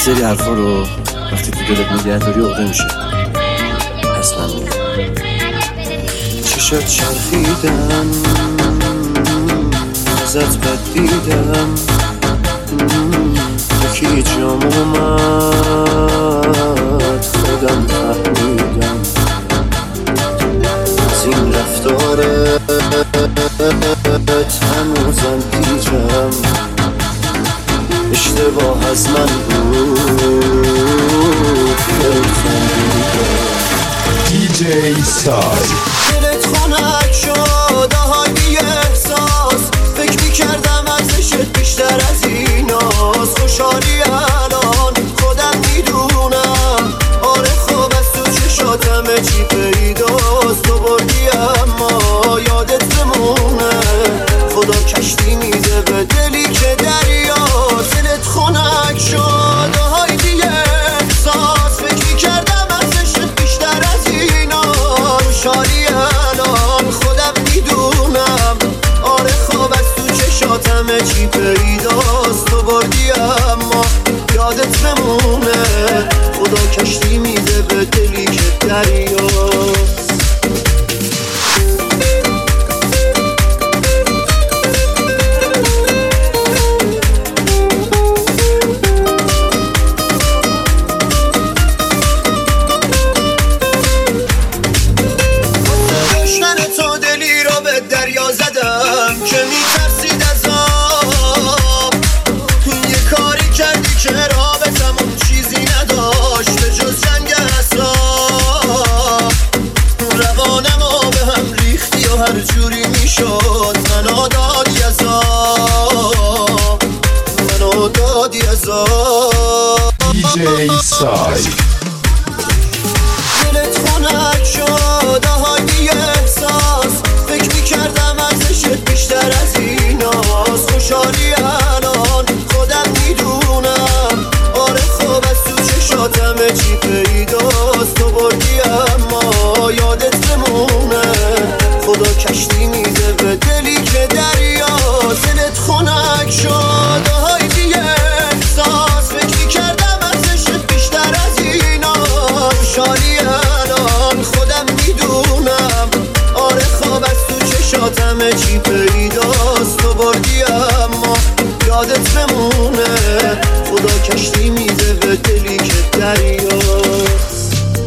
سری حرفا رو وقتی تو دلت نگه داری عقده میشه. پس من میگم چشات چرخیدم ازت بد دیدم یکی جام اومد خودم فهمیدم از این رفتارت هنوزم پیچم اشتباه از من بود دیجی سای دلت خنک شد آهای بی احساس فکر میکردم ارزشت بیشتر از ایناست خوشحالی الان خودم میدونم آره خوب از تو چشاتمه چی پیداست تو بردی اما یادت بمونه خدا کشتی میده به دلی که دریاست دلت خنک شد آهای بی احساس فکر میکردم ارزشت بیشتر از ایناست خوشحالی الان خودم میدونم آره خواب از تو چشاتمه چی پیداست تو بردی اما یادت بمونه خدا کشتی میده به دلی که دریاست که میترسید از آب یه کاری کردی که رابطمون چیزی نداشت به جز جنگ اعصاب روانمو به هم ریختی و هر جوری میشد منو دادی از آب منو دادی از آب دیجی سای دلت خنک شد آهای بی احساس فکر میکردم ارزشت بیشتر از ایناست خوشحالی الان خودم میدونم آره خوب از تو چشاتمه چی پیداست تو بردی اما یادت بمونه خدا کشتی میده به دلی که دریاست دلت خنک شد آهای بی احساس فکر میکردم ارزشت بیشتر از ایناست خوشحالی الان خودم میدونم آره خواب از تو چشاتمه چی پیداست تو بردی اما یادت بمونه خدا کشتی میده به دلی که دریاست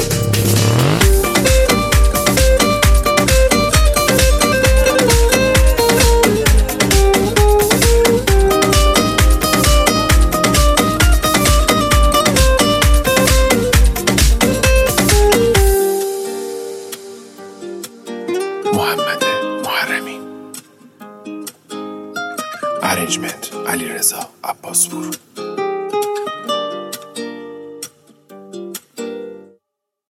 محمد محرمی ارنجمنت علیرضا عباسپور